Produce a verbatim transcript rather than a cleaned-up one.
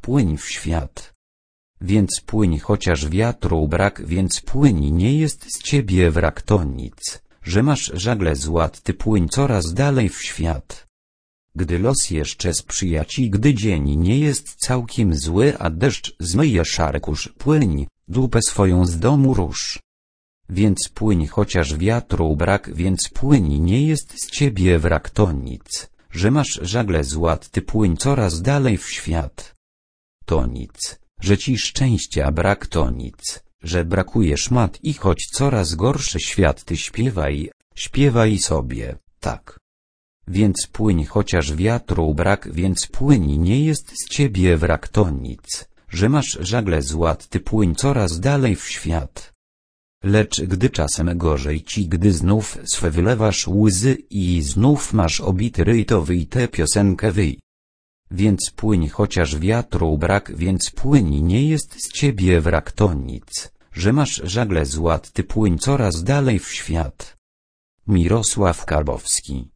płyń w świat. Więc płyń, chociaż wiatru brak, więc płyń, nie jest z ciebie wrak to nic, że masz żagle z ład, ty płyń coraz dalej w świat. Gdy los jeszcze sprzyja ci, gdy dzień nie jest całkiem zły, a deszcz zmyje szary kurz, płyń, dupę swoją z domu rusz. Więc płyń, chociaż wiatru brak, więc płyń, nie jest z ciebie wrak to nic, że masz żagle z ład, ty płyń coraz dalej w świat. To nic, że ci szczęścia brak, to nic, że brakuje szmat i choć coraz gorszy świat, ty śpiewaj, śpiewaj sobie, tak. Więc płyń, chociaż wiatru brak, więc płyń, nie jest z ciebie wrak to nic, że masz żagle z ład, ty płyń coraz dalej w świat. Lecz gdy czasem gorzej ci, gdy znów swe wylewasz łzy i znów masz obity ryj, to wyj tę piosenkę wyj. Więc płyń, chociaż wiatru brak, więc płyń, nie jest z ciebie wrak to nic, że masz żagle z ład, ty płyń coraz dalej w świat. Mirosław Karbowski.